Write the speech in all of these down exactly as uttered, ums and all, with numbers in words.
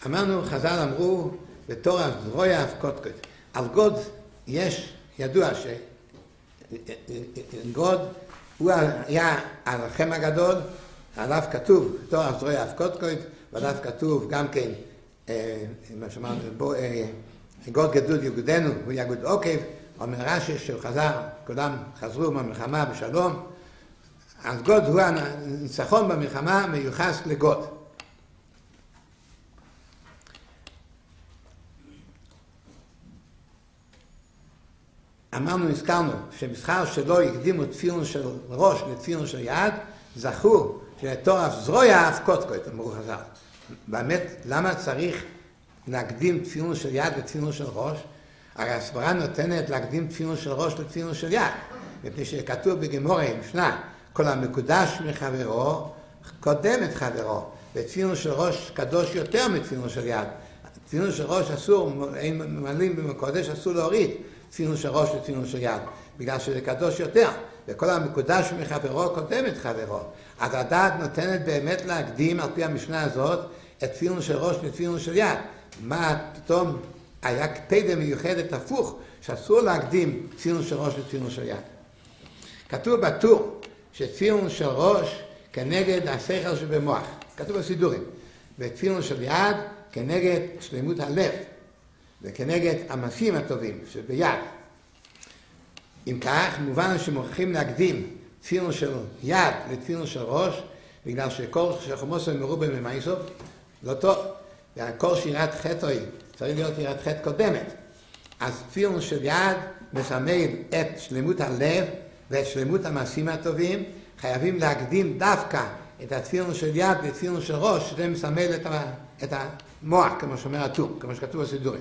אמרנו, חז"ל אמרו, בתור הזרוע אבקות. על גוד יש, ידוע שגוד הוא היה הלחם הגדול, עליו כתוב, בתור הזרוע אבקות, ועליו כתוב גם כן, מה שאמרנו, גוד גדול יגודנו, הוא יגוד עוקב, אומר רש"י שהוא חזר, כולם חזרו מהמלחמה בשלום, אז גוד הוא הניצחון במלחמה מיוחס לגוד. אמרנו, הזכרנו, שבשכר שלו הקדימו תפילין של ראש לתפילין של יד, זכו שלתור זרוע אבקות, אמרו חז"ל. באמת, למה צריך להקדים תפילין של יד לתפילין של ראש? הרי הסברה נותנת להקדים תפילין של ראש לתפילין של יד. מפני שכתוב בגמרא משנה, כל המקודש מחברו, קודם את חברו. ותפילין של ראש קדוש יותר מתפילין של יד. תפילין של ראש אסור, אין ממלאים במקודש, אסור להוריד תפילין של ראש לתפילין של יד, בגלל שזה קדוש יותר. וכל המקודש מחברו קודם את חברו. אז הדעת נותנת באמת להקדים, על פי המשנה הזאת, את תפילין של ראש לתפילין של יד. מה פתאום היה קפידה מיוחדת הפוך, שאסור להקדים תפילין של ראש לתפילין של יד. כתוב בטור שתפילין של ראש כנגד השכל שבמוח. כתוב בסידורים. ותפילין של יד כנגד שלמות הלב. וכנגד המעשים הטובים שביד. אם כך, מובן שמוכרחים להקדים תפילין של יד לתפילין של ראש, בגלל שכל שחומוס מרובה ממייסוב, לא טוב. וכל שירת חטאי צריך להיות שירת חטא קודמת. אז תפילין של יד מסמל את שלמות הלב ואת שלמות המעשים הטובים. חייבים להקדים דווקא את התפילין של יד לתפילין של ראש, שזה מסמל את, ה, את המוח, כמו שאומר הטור, כמו שכתוב בסידורים.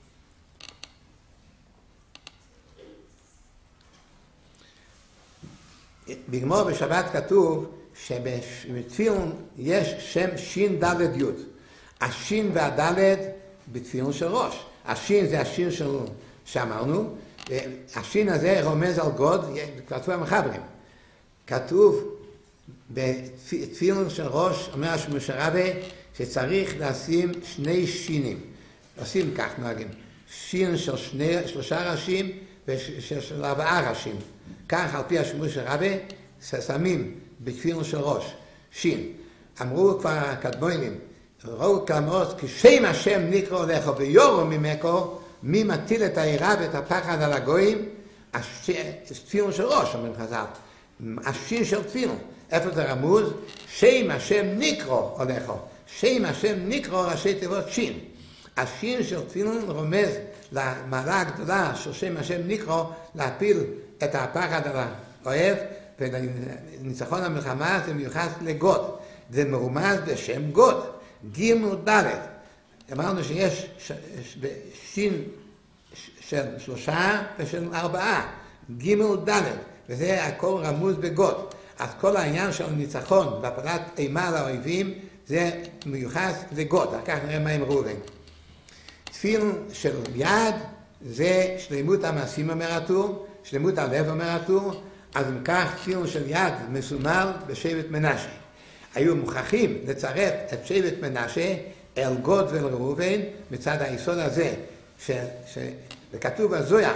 בגמרא בשבת כתוב שבתפילין יש שם שין דלת יוד. השין והדלת בתפילין של ראש. השין זה השין של שאמרנו, השין הזה רומז על גוד, כתוב המחברים. כתוב בתפילין של ראש, אומר משה רבי, שצריך לשים שני שינים. עושים כך נוהגים. שין של שני, שלושה ראשים ושל ארבעה ראשים. כך על פי השימוש של רבי, שמים בתפילין של ראש, שין. אמרו כבר הקדמונים, ראו כמות, כי שם השם נקרא לך ויורו ממקו, מי מטיל את היראה ואת הפחד על הגויים? תפילין של ראש, אומרים חז"ל. השין של תפילין. איפה זה רמוז? שם השם נקרא הולך. שם השם נקרא ראשי תיבות שין. השין של תפילין רומז למעלה הגדולה של שם השם נקרא להפיל את הפחד על האוהב, וניצחון המלחמה זה מיוחס לגוד. זה מרומז בשם גוד. גימל דלת. אמרנו שיש שין של שלושה ושל ארבעה. גימל דלת. וזה הכל רמוז בגוד. אז כל העניין של ניצחון והפלת אימה לאויבים זה מיוחס לגוד. אחר כך נראה מה הם ראובן. תפילין של יד זה שלמות המעשים אומר הטור, שלמות הלב אומר הטור, אז אם כך תפילין של יד מסומל בשבט מנשה. היו מוכרחים לצרף את שבט מנשה אל גוד ואל ראובן מצד היסוד הזה, ש, ש, וכתוב בזויה,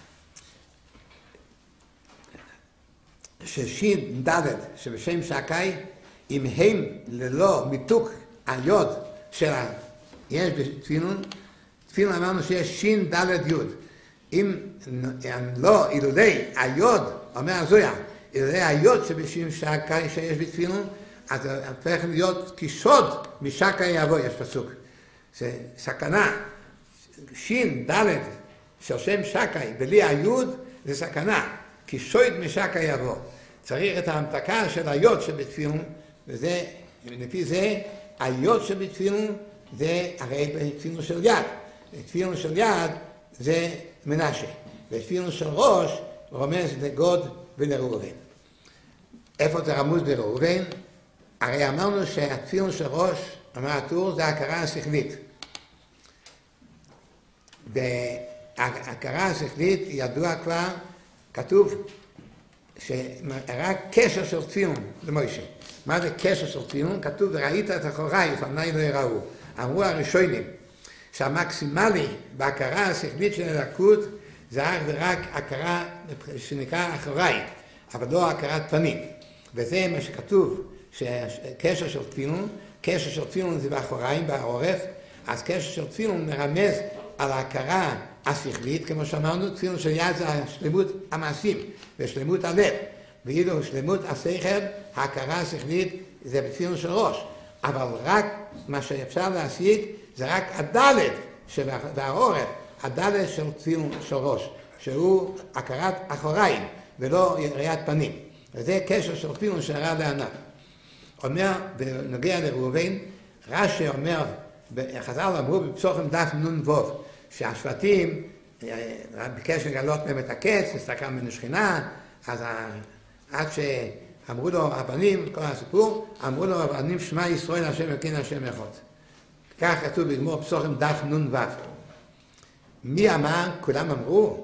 ששין דלת שבשם שקי, אם הם ללא מיתוק היוד של יש בתפילין, תפילין אמרנו שיש שין דלת יוד. אם לא, אילולי היוד, אומר הזויה, אילולי היוד שבשם שקי שיש בתפילין, אז זה הופך להיות כשוד משקי יבוא, יש פסוק. זה סכנה. שין דלת של שם שקי בלי היוד זה סכנה. כשוד משקי יבוא. צריך את ההמתקה של היוד שבתפילין, וזה, לפי זה, היוד שבתפילין זה הרי בתפילין של יד. בתפילין של יד זה מנשה. בתפילין של ראש רומז לגוד ולראובן. איפה זה רמוז בראובן? הרי אמרנו שהתפילין של ראש, אמר הטור, זה ההכרה השכלית. וההכרה השכלית ידוע כבר, כתוב שרק קשר של תפילין למוישה. מה זה קשר של תפילין? כתוב, ראית את אחוריי, לפני לא יראו. אמרו הראשונים, שהמקסימלי בהכרה השכלית של הלקות זה רק ורק הכרה שנקרא אחראית, אבל לא הכרת פנים. וזה מה שכתוב, שקשר של תפילין, קשר של תפילין זה באחוריים, בעורף, אז קשר של תפילין מרמז על ההכרה השכלית, כמו שאמרנו, תפילין של יד זה השלמות המעשים ושלמות הלב, ואילו שלמות השכל, ההכרה השכלית זה בתפילין של ראש. אבל רק מה שאפשר להשיג זה רק הדלת של העורף, הדלת של תפילין של ראש, שהוא הכרת אחוריים ולא ראיית פנים. וזה קשר של תפילין שהרע לענב. אומר, בנוגע לראובן, רש"י אומר, חז"ל אמרו בפסוחים דף נון ווב, שהשבטים ביקש לגלות מהם את הקץ, הסתכלה ממנו שכינה, אז עד שאמרו לו הבנים, כל הסיפור, אמרו לו הבנים שמע ישראל השם אלוקינו השם אחד. כך כתוב בגמור פסוחים דף נון ווב. מי אמר? כולם אמרו.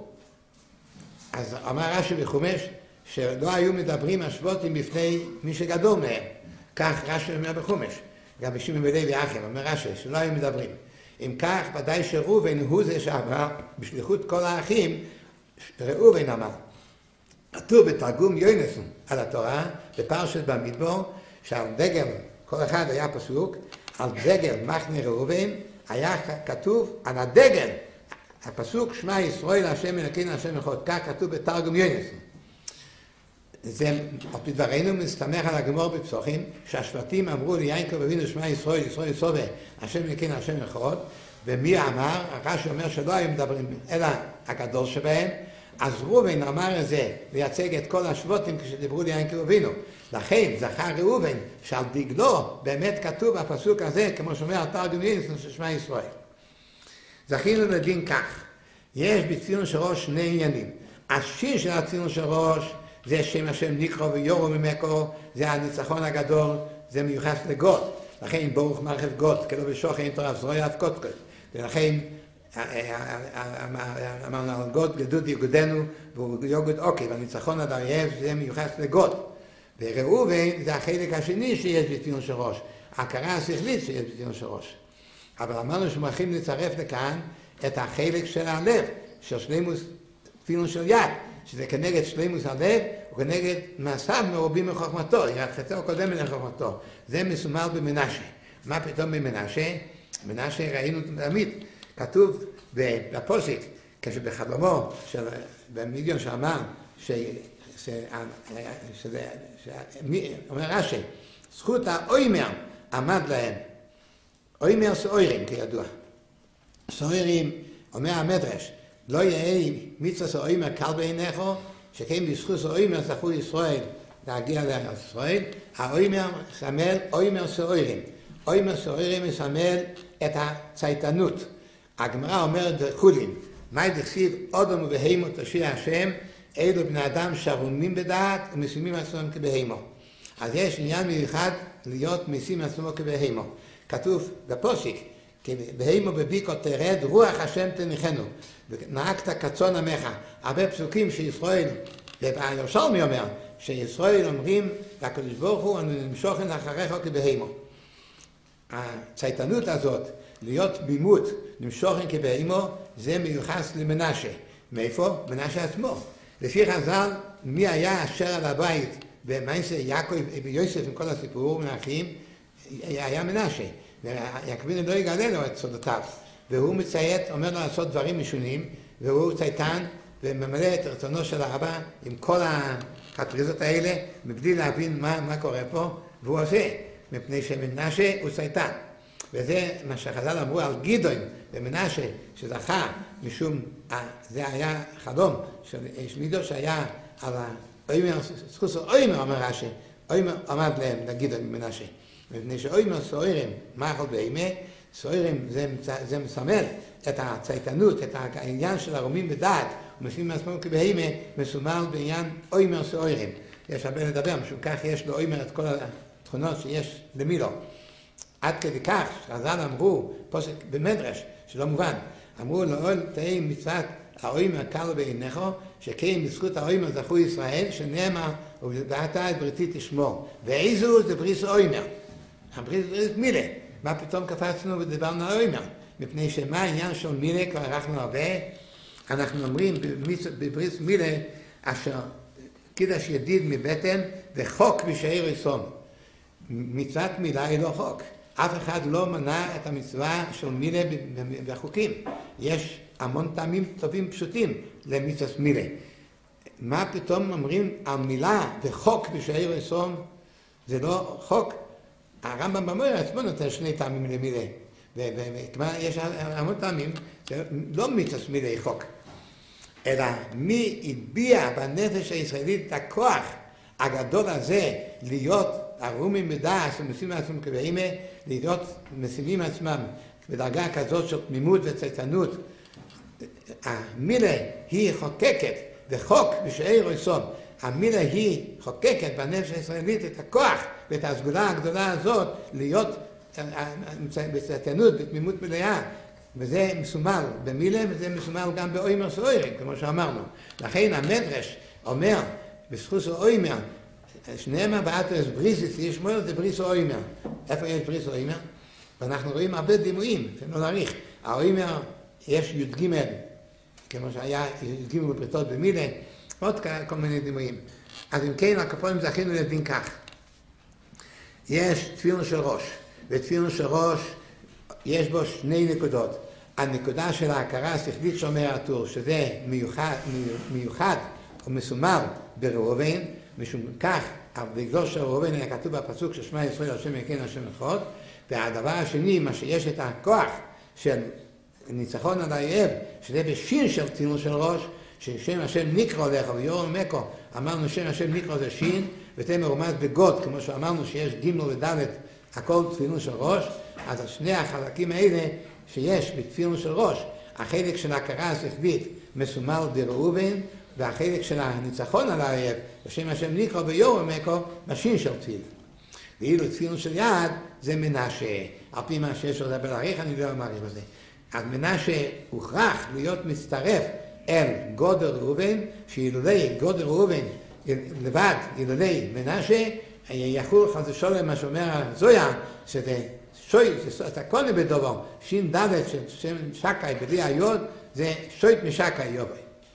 אז אמר רש"י בחומש, שלא היו מדברים השבטים בפני מי שגדול מהם. כך רש"י אומר בחומש. גם בשמעון ולוי אחים, אומר רש"י, שלא היו מדברים. אם כך, ודאי שראובן הוא זה שאמר, בשליחות כל האחים, ראובן אמר. כתוב בתרגום יונסון על התורה, בפרשת במדבר, שעל דגל, כל אחד היה פסוק, על דגל מחנה ראובן, היה כתוב על הדגל, הפסוק שמע ישראל השם אלוקינו השם אחד, כך כתוב בתרגום יונסון. זה, על פי דברינו, מסתמך על הגמור בפסוחים, שהשבטים אמרו ליעקב אבינו שמע ישראל, ישראל סובה, השם אלוקינו השם אחד, ומי אמר? רש"י אומר שלא היו מדברים, אלא הגדול שבהם, אז ראובן אמר את זה, לייצג את כל השבטים כשדיברו ליעקב אבינו. לכן זכר ראובן שעל דגלו באמת כתוב הפסוק הזה, כמו שאומר התרגום יונסון של שמע ישראל. זכינו לדין כך, יש בתפילין של ראש שני עניינים. השיר של התפילין של ראש זה שם השם נקרא ויורו ממקו, זה הניצחון הגדול, זה מיוחס לגוד. לכן ברוך מרחב גוד, כאילו בשוכן אין תורה זרוע אף קודקוד. ולכן אמרנו על גוד גדוד יגודנו והוא יוגוד אוקי, והניצחון עד האויב זה מיוחס לגוד. וראובן זה החלק השני שיש בתפילין של ראש, ההכרה השכלית שיש בתפילין של ראש. אבל אמרנו שמחים לצרף לכאן את החלק של הלב, של שלמות תפילין של יד, שזה כנגד שלמות הלב וכנגד מעשיו מרובים מחוכמתו, חטאו קודם לחוכמתו. זה מסומל במנשה. מה פתאום במנשה? מנשה ראינו תמיד, כתוב בפוסק, כשבחלומו של במדיון שאמר, אומר רש"י, זכות האוימר עמד להם. אוימר סוירים כידוע. סוירים, אומר המדרש, לא יהיה מצווה סוימר קל בעיניך, שכן בזכות סוימר זכו ישראל להגיע לארץ ישראל. האוימר מסמל אוימר סוירים. אוימר סוירים מסמל את הצייתנות. הגמרא אומרת בחולין, מה דכתיב אדם ובהמה תושיע השם, אלו בני אדם שרומים בדעת ומשימים עצמם כבהמה. אז יש עניין מיוחד להיות משים עצמו כבהמה. כתוב בפוסק, בהמה בביקו תרד רוח השם תניחנו, ונהגת כצאן עמך. הרבה פסוקים שישראל, והירושלמי אומר, שישראל אומרים לקדוש ברוך הוא, אנו נמשוכן אחריך כבהמה. הצייתנות הזאת, להיות בימות, נמשוכן כבהמה, זה מיוחס למנשה. מאיפה? מנשה עצמו. לפי חז"ל, מי היה אשר על הבית במעשה יעקב ויוסף עם כל הסיפור מהאחים, היה מנשה. ויעקב לא יגלה לו את סודותיו. והוא מציית, אומר לו לעשות דברים משונים, והוא צייתן וממלא את רצונו של האבא עם כל הקפריזות האלה, מבלי להבין מה, מה קורה פה, והוא עושה, מפני שמנשה הוא צייתן. וזה מה שחז"ל אמרו על גדעון ומנשה שזכה משום, זה היה חלום של איש מידו שהיה על האוימר, זכות האוימר אומר רש"י, אוימר עמד להם לגדעון ומנשה. מפני שאוימר סוירים, מה יכול בהמה? סוירים זה, זה מסמל את הצייתנות, את העניין של הרומים בדעת, ומשימים עצמם כבהמה, מסומל בעניין אוימר סוירים. יש הרבה לדבר, משום כך יש לו אוימר את כל התכונות שיש למילו. עד כדי כך, חז"ל אמרו, פוסק במדרש, שלא מובן, אמרו לאול תהי מצוות האוימר קל בעיניך, שכן בזכות האוימר זכו ישראל, שנאמר, ובעתה את בריתי תשמור. ואיזו זה בריס אוימר. הבריס בריס מילה. מה פתאום קפצנו ודיברנו על אוימר? מפני שמה העניין של מילה, כבר ערכנו הרבה, אנחנו אומרים בברית מילה, אשר קידש ידיד מבטן וחוק בשעיר ראשון. מצוות מילה היא לא חוק. אף אחד לא מנע את המצווה של מילה בחוקים. יש המון טעמים טובים פשוטים למצוות מילה. מה פתאום אומרים על מילה וחוק בשעיר ראשון? זה לא חוק. הרמב"ם במורה עצמו נותן שני טעמים למילה. וכלומר, יש המון טעמים, זה לא מצוות מילה היא חוק. אלא מי הטביע בנפש הישראלית את הכוח הגדול הזה להיות ערומים מדעת ומשימים עצמם כבהמה, להיות משימים עצמם בדרגה כזאת של תמימות וצייתנות. המילה היא חוקקת וחוק בשעיר ראשון. המילה היא חוקקת בנפש הישראלית את הכוח ואת הסגולה הגדולה הזאת להיות בצייתנות, בתמימות מלאה. וזה מסומל במילה וזה מסומל גם באוימר של אוירים, כמו שאמרנו. לכן המדרש אומר, בזכות של אוימר, שניהם באתרס בריסיס, יש מועל זה בריס אוימר. איפה יש בריס אוימר? ואנחנו רואים הרבה דימויים, שלא נעריך. האוימר יש י"ג, כמו שהיה י"ג בפריטות במילה, עוד כל מיני דימויים. אז אם כן, הכפונים זכינו להבין כך. יש תפילין של ראש, ותפילין של ראש יש בו שני נקודות. הנקודה של ההכרה השכלית שאומר הטור, שזה מיוחד, מיוחד ומסומל בראובן, משום כך, בגלל של ראובן היה כתוב בפסוק של שמע ישראל השם יקן השם אחד, והדבר השני, מה שיש את הכוח של ניצחון על האויב, שזה בשין של תפילין של ראש, ששם השם נקרא לך ויורם מקו, אמרנו שם השם נקרא זה שין, וזה מרומז בגוד, כמו שאמרנו שיש ג' וד' הכל תפילין של ראש. אז שני החלקים האלה שיש בתפילין של ראש, החלק של ההכרה השכלית מסומל בראובן, והחלק של הניצחון על האויב, בשם השם נקרא ויורם מקו, בשין של תפילין. ואילו תפילין של יד זה מנשה, על פי מה שיש עוד בלעריך, אני לא אמר את זה. אז מנשה הוכרח להיות מצטרף אל גודל ראובן, שאילולי גודל ראובן לבד, אילולי מנשה, יחול חס ושלום מה שאומר הזויה, שזה שוי, זה הכל בדבר, שין ד' של שם שקאי בלי היוד, זה שוית משקאי יובי.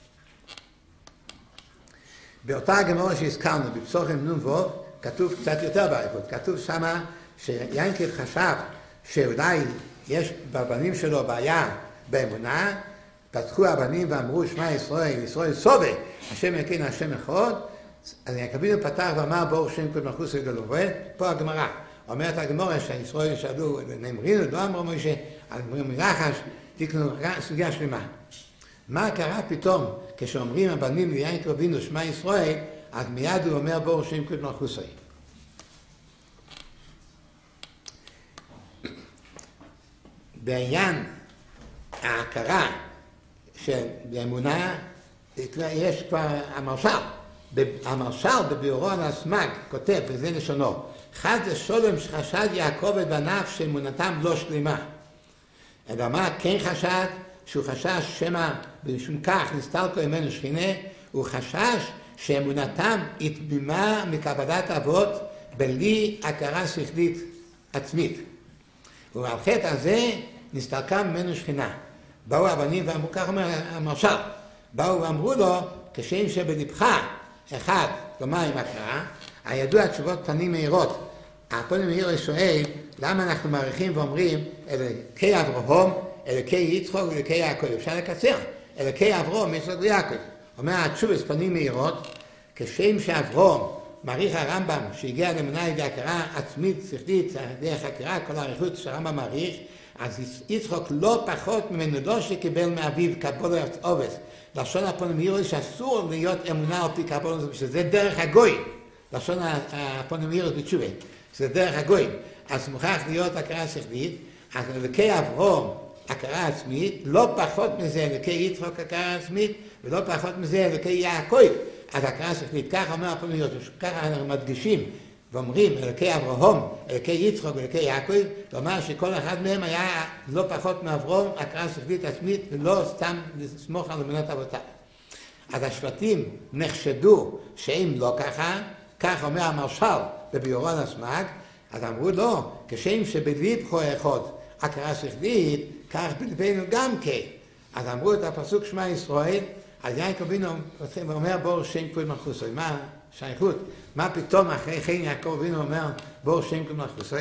באותה הגמרא שהזכרנו, בפסוחים נון ווב, כתוב קצת יותר בעריכות, כתוב שמה שיינקב חשב שאולי יש בבנים שלו בעיה באמונה, פתחו הבנים ואמרו שמע ישראל, ישראל סובה, השם יקן השם אחד, אז יקבינו פתח ואמר בור שם כל מלכוס וגדול. פה הגמרא, אומרת הגמרא שהישראל שאלו, נאמרינו, לא אמרו משה, אמרו מרחש, תקנו סוגיה שלמה. מה קרה פתאום כשאומרים הבנים ליין קרבינו שמע ישראל, אז מיד הוא אומר בור שם כל מלכוס. בעניין ההכרה של האמונה, יש כבר המרשל, המרשל בביאורו על הסמ"ג כותב, וזה לשונו, חד זה שולם שחשד יעקב את בניו שאמונתם לא שלמה. אלא מה כן חשד? שהוא חשש שמא בשום כך נסתלקו ממנו שכינה, הוא חשש שאמונתם התמימה מקבלת אבות בלי הכרה שכלית עצמית. ועל חטא הזה נסתלקה ממנו שכינה. באו הבנים ואמרו, כך אומר המרשל, באו ואמרו לו, כשם שבלבך אחד, כלומר עם הכרה, הידוע תשובות פנים מהירות. הפנים מהיר שואל, למה אנחנו מעריכים ואומרים, אלוקי אברהם, אלוקי יצחק ואלוקי יעקב. אפשר לקצר, אלוקי אברהם, יצחק ויעקב. אומר התשובות פנים מהירות, כשם שאברהם, מעריך הרמב"ם, שהגיע לאמונה ידי הכרה עצמית, שכלית, דרך הכרה, כל האריכות שהרמב"ם מעריך, אז יצחק לא פחות ממנו, לא שקיבל מאביו קבולת עובס. לשון הפונים מהירות שאסור להיות אמונה על פי קבולת עובס, שזה דרך הגוי. לשון הפונים מהירות בתשובה, שזה דרך הגוי. אז מוכרח להיות הכרה שכלית, אז אלוקי אברהם, הכרה עצמית, לא פחות מזה אלוקי יצחק הכרה עצמית, ולא פחות מזה אלוקי יעקב. אז הכרה שכלית, ככה אומר הפונים מהירות, ככה אנחנו מדגישים. ואומרים, אלוקי אברהם, אלוקי יצחק ואלוקי יעקב, כלומר שכל אחד מהם היה לא פחות מאברהם, הכרה שכלית עצמית, ולא סתם לסמוך על אמונות אבותיו. אז השבטים נחשדו שהם לא ככה, כך אומר המרשל בביאורו על הסמ"ג, אז אמרו לא, כשם שבליבך אחד הכרה שכלית, כך בליבנו גם כן. אז אמרו את הפסוק שמע ישראל, אז יעקב אבינו אומר בור שם כבוד מלכותו. מה שייכות? מה פתאום אחרי כן יעקב אבינו אומר בור שם כבוד מלכותו?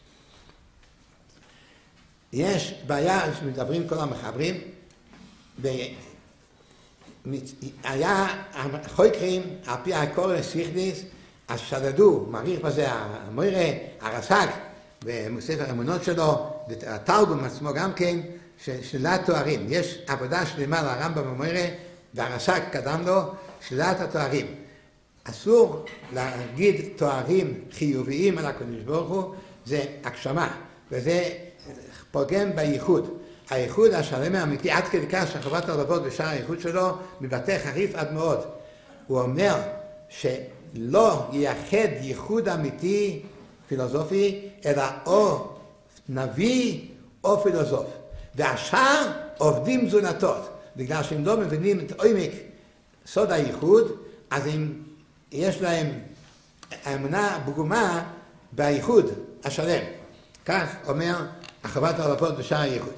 יש בעיה שמדברים כל המחברים, היה החוקרים על פי הקורא סיכדיס, אז שדדו, מעריך בזה המוירה, הרס"ג, בספר האמונות שלו, והתרגום עצמו גם כן, שלילת תוארים. יש עבודה שלמה לרמב"ם במוירה, והרס"ג קדם לו, שלילת התוארים. אסור להגיד תוארים חיוביים על הקדוש ברוך הוא, זה הגשמה, וזה פוגם בייחוד. הייחוד השלם האמיתי, עד כדי כך שחובת הלבבות בשאר הייחוד שלו, מבטא חריף עד מאוד. הוא אומר שלא ייחד ייחוד אמיתי פילוסופי, אלא או נביא או פילוסוף. והשאר עובדים זונתות, בגלל שהם לא מבינים את עומק סוד הייחוד, אז הם, יש להם אמונה פגומה בייחוד השלם. כך אומר החובת הלבבות בשאר הייחוד.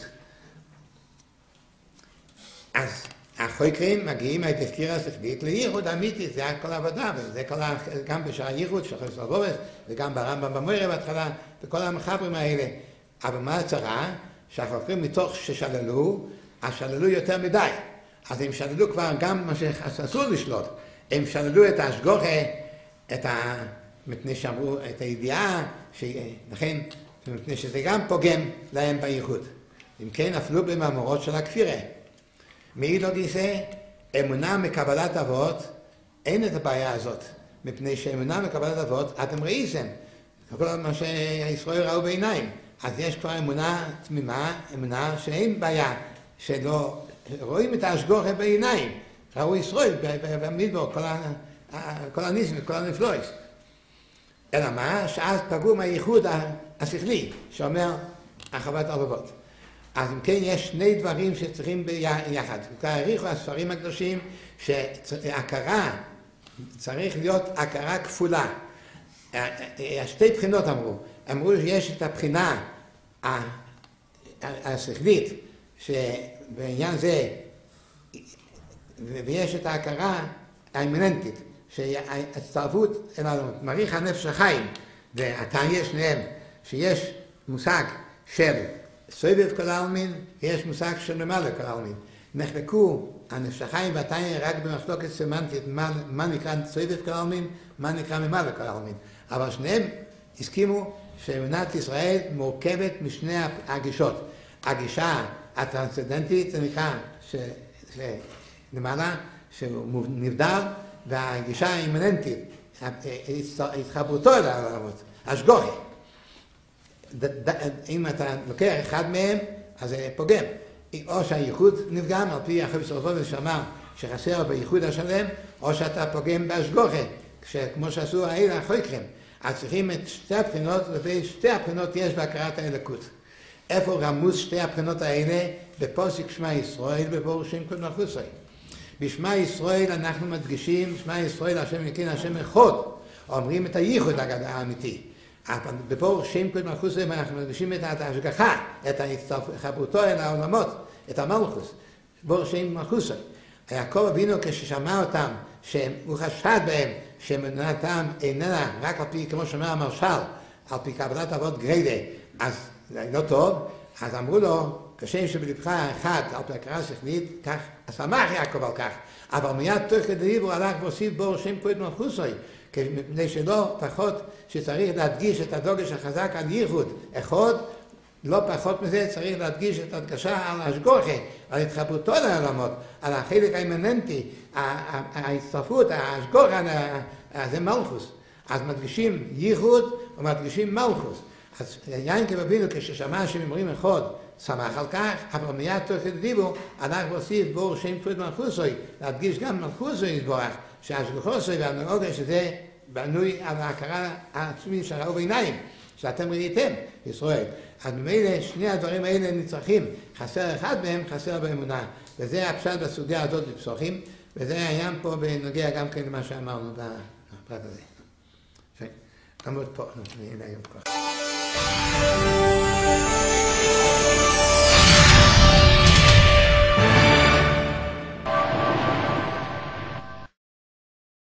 אז החוקרים מגיעים מהתזכיר השכלית לייחוד אמיתי, זה היה כל העבודה, וזה כל ה... גם בשאר הייחוד של חסר בובס, וגם ברמב"ם במוירה בהתחלה, וכל המחברים האלה. אבל מה הצרה? שהחוקרים מתוך ששללו, אז שללו יותר מדי. אז הם שללו כבר גם מה שאסור לשלוט. הם שללו את ההשגוחה, את ה... מפני שאמרו את הידיעה, לכן, מפני שזה גם פוגם להם בייחוד. אם כן, אפילו במאמרות של הכפירה. מאידך גיסא, אמונה מקבלת אבות, אין את הבעיה הזאת. מפני שאמונה מקבלת אבות, אתם ראיתם, כל מה שישראל ראו בעיניים. אז יש כבר אמונה תמימה, אמונה שאין בעיה, שלא רואים את ההשגוחה בעיניים. ראו ישראל במדבר, כל הניסים וכל הנפלאות. אלא מה? שאז פגעו מהייחוד השכלי, שאומר החוות הלבבות. אז אם כן, יש שני דברים שצריכים ביחד. העריכו הספרים הקדושים שהכרה צריך להיות הכרה כפולה. שתי בחינות אמרו. אמרו שיש את הבחינה השכלית, שבעניין זה, ויש את ההכרה האימננטית, שההצטרפות אל מעריך הנפש החיים, והתניא שניהם, שיש מושג של סובב כל העלמין, יש מושג של למעלה כל העלמין. נחלקו הנפש החיים והתניא רק במחלוקת סמנטית, מה, מה נקרא סובב כל העלמין, מה נקרא ממעלה כל העלמין. אבל שניהם הסכימו שאמונת ישראל מורכבת משני הגישות. הגישה הטרנסצנדנטית, זה נקרא למעלה, שהוא נבדל, והגישה האימננטית, התחברותו אל העולמות, השגוחה. אם אתה לוקח אחד מהם, אז זה פוגם. או שהייחוד נפגם, על פי החבר סרופוביץ שאמר שחסר בייחוד השלם, או שאתה פוגם בהשגוחה, כמו שעשו האלה החוקרים. אז צריכים את שתי הבחינות, לפי שתי הבחינות יש בהכרת האלוקות. איפה רמוז שתי הבחינות האלה? בפוסק שמע ישראל, בבור שם כבוד מלכותו. בשמע ישראל אנחנו מדגישים, שמע ישראל השם אלוקינו השם אחד, אומרים את הייחוד האמיתי. בבור שם כבוד מלכותו אנחנו מדגישים את ההשגחה, את ההתחברותו אל העולמות, את המלכות, בור שם מלכותו. יעקב אבינו כששמע אותם, שהוא חשד בהם, שאמונתם איננה רק על פי, כמו שאומר המרשל, על פי קבלת אבות גרידא, אז זה לא טוב, אז אמרו לו, כשם שבלבך האחד על פי הכרה שכלית, כך, אז שמח יעקב על כך, אבל מיד תוך כדי הוא הלך והוסיף בור שם כבוד מלכותו, מפני שלא פחות שצריך להדגיש את הדוגש החזק על ייחוד אחד, לא פחות מזה צריך להדגיש את הדגשה על השגוחה, על התחברותו לעולמות, על החלק האימננטי, ההצטרפות, השגוחה, זה מלכות. אז מדגישים ייחוד ומדגישים מלכות. אז יעקב אבינו כששמע שאומרים אחד, שמח על כך, אבל מיד תוך כדי דיבור, הלך והוסיף בור שם כבוד מלכותו, להדגיש גם מלכותו יתברך, שהשגוחו והנוגה שזה בנוי על ההכרה העצמית שראו בעיניים, שאתם ראיתם, ישראל. אז ממילא שני הדברים האלה נצרכים, חסר אחד מהם, חסר באמונה. וזה הפשט בסוגיה הזאת בפסוחים, וזה העניין פה בנוגע גם כן למה שאמרנו בפרט הזה. גם עוד פה, נראה היום כבר. Thank you.